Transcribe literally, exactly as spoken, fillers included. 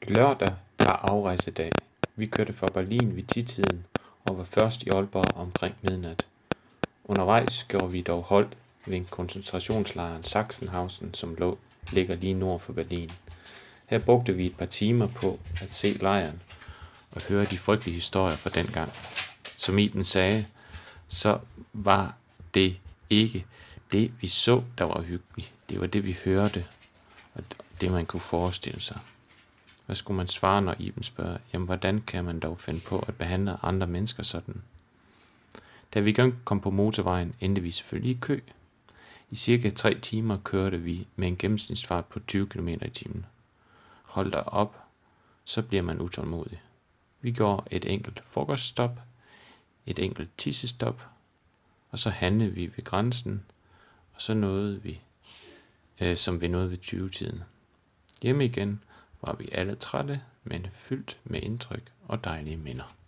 Lørdag var afrejsedag. Vi kørte fra Berlin ved ti-tiden og var først i Aalborg omkring midnat. Undervejs gjorde vi dog holdt ved koncentrationslejren Sachsenhausen, som lå, ligger lige nord for Berlin. Her brugte vi et par timer på at se lejren og høre de frygtelige historier fra dengang. Som Iben sagde, så var det ikke det, vi så, der var hyggeligt. Det var det, vi hørte, og det, man kunne forestille sig. Hvad skulle man svare, når Iben spørger, jamen hvordan kan man dog finde på at behandle andre mennesker sådan? Da vi igen kom på motorvejen, endte vi selvfølgelig i kø. I cirka tre timer kørte vi med en gennemsnitsfart på tyve kilometer i timen. Hold da op, så bliver man utålmodig. Vi gjorde et enkelt frokoststop, et enkelt tissestop, og så handlede vi ved grænsen, og så nåede vi, øh, som vi nåede ved tyve-tiden. Hjemme igen var vi alle trætte, men fyldt med indtryk og dejlige minder.